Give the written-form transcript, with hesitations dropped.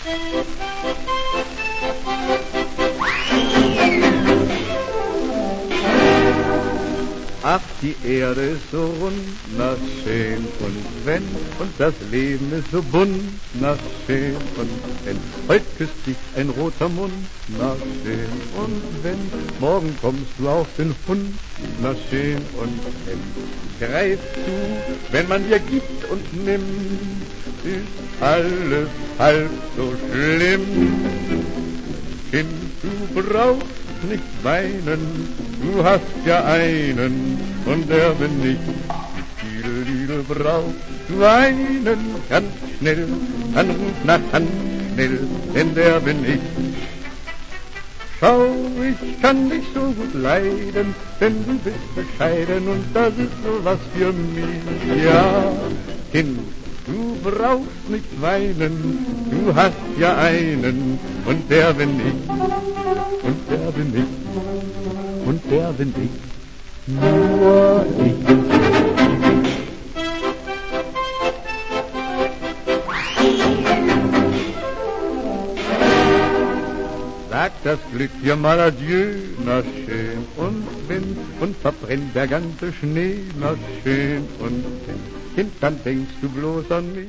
Ach, die Erde ist so rund, na schön und wenn, und das Leben ist so bunt, na schön und wenn. Heut küsst dich ein roter Mund, na schön und wenn. Morgen kommst du auf den Hund, na schön und wenn. Greif zu, wenn man dir gibt und nimmt, ist alles halb so schlimm. Kind, du brauchst nicht weinen, du hast ja einen, und der bin ich. Liedl braucht weinen, ganz schnell, Hand nach Hand schnell, denn der bin ich. Schau, ich kann dich so gut leiden, denn du bist bescheiden, und das ist so was für mich. Ja, Kind, du brauchst nicht weinen, du hast ja einen, und der bin ich, und der bin ich, und der bin ich, nur ich. Sagt das Glück dir mal adieu, na schön und wenn, und verbrennt der ganze Schnee, na schön und wenn. Kind, dann denkst du bloß an mich.